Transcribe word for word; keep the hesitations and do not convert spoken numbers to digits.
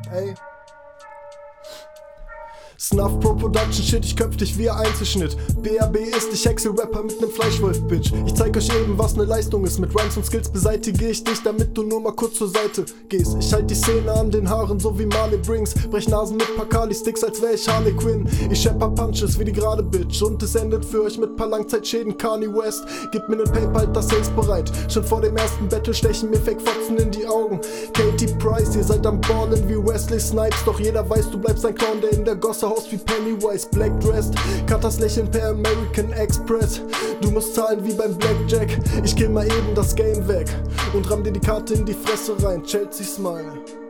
ey. Snuff Pro Production Shit, ich köpf dich wie ein Einzelschnitt. B R B ist, ich hexe Rapper mit nem Fleischwolf-Bitch. Ich zeig euch eben, was ne Leistung ist. Mit Rhymes und Skills beseitige ich dich, damit du nur mal kurz zur Seite gehst. Ich halt die Szene an den Haaren, so wie Marley Brings. Brech Nasen mit paar Kali-Sticks, als wär ich Harley Quinn. Ich schepper Punches wie die gerade Bitch. Und es endet für euch mit paar Langzeitschäden, Kanye West. Gib mir nen Paper, halt das Sales bereit. Schon vor dem ersten Battle stechen mir Fake-Fotzen in die Augen. Katie Price, ihr seid am Ballen wie Wesley Snipes. Doch jeder weiß, du bleibst ein Clown, der in der Gosse haust wie Pennywise, Black Dressed. Katas Lächeln per American Express. Du musst zahlen wie beim Blackjack. Ich kill mal eben das Game weg und ramm dir die Karte in die Fresse rein. Chelsea Smile.